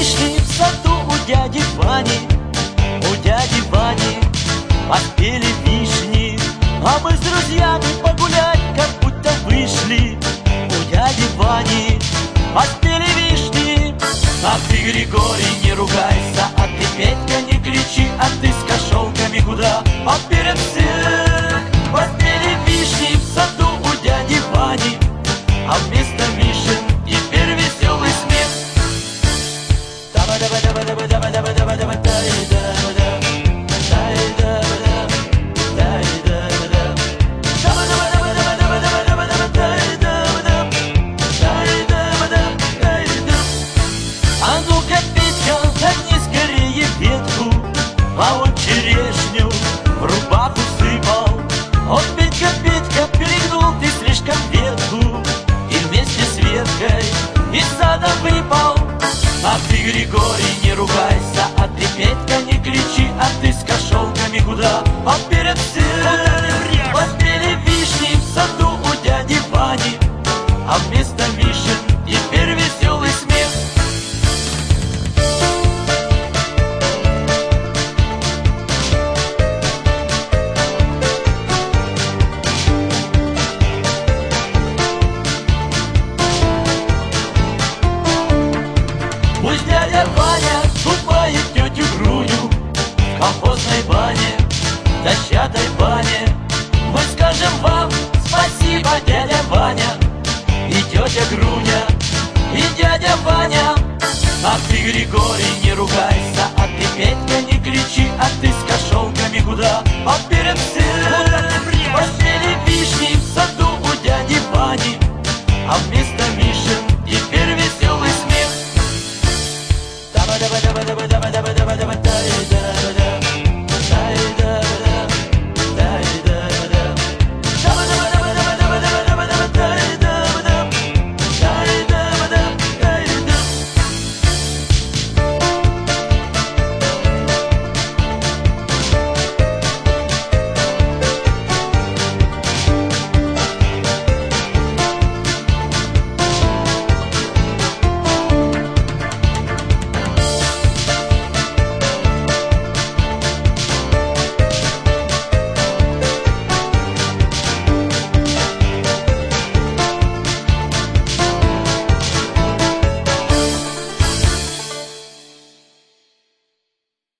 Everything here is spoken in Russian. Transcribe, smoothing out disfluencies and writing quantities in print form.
вишни в саду у дяди Вани, у дяди Вани поспели вишни, а мы с друзьями погулять как будто вышли. У дяди Вани поспели вишни. А ты, Григорий, не ругайся, а ты, Петька, не кричи, а ты с кошелками куда? А перед всех поспели вишни в саду у дяди Вани, а вместо вишен теперь веселый смех. А ну-ка, Петька, загни скорее ветку, а он черешню в рубаху сыпал. Он, Петька, Петька, перегнул ты слишком ветку, и вместе с веткой из сада выпал. А ты, Григорий, не ругайся, а ты, Петька, не кричи, а ты с кошелками куда? А перед всем поспели вишни в саду у дяди Вани, а вместо вишен теперь веселый смех. Пусть дядя Ваня купает тетю Груню в колхозной бане, дощатой бане. Мы скажем вам спасибо, дядя Ваня, и тетя Груня, и дядя Ваня. А ты, Григорий, не ругайся, а ты, Петька, не кричи, а ты с кошелками куда? А перед всем поспели вишни в саду